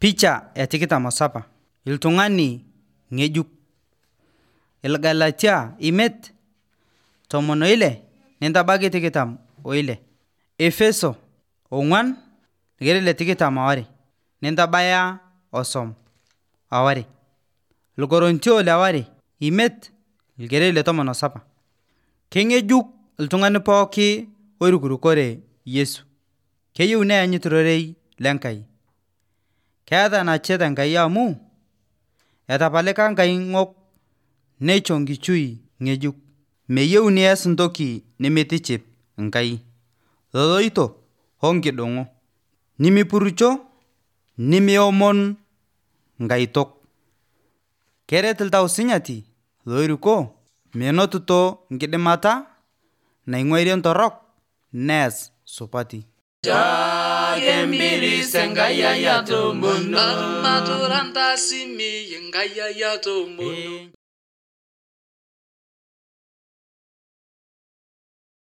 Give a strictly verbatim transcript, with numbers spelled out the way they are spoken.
Picha ya tikitam osapa. Iltung'ani ng'ejuk. Ilgalatia imet tomon oile nintabaki tikitam oile. Efeso ong'uan irkeret tikitam aare nintabaya osom aware. Ilkorontio leaware imet irkeret le tomon osapa. Keng'ejuk iltung'ani pooki oirukurukore Yesu. Keyieu neanyit rorei lenkai. Keeta enachet Enkai amu etapalika Enkai ng'ok neisho nkichui ng'ejuk. Meyieu nias ntoki nemitiship Enkai. Loloito onkidong'o. Nimipurusho nimiomon nkaitok. Keret iltau sinyati loiruko menotito nkidimata naing'uarie ntorok neas supati. Jakembiri Enkai ai atomono maturanta simi Enkai ai atomono.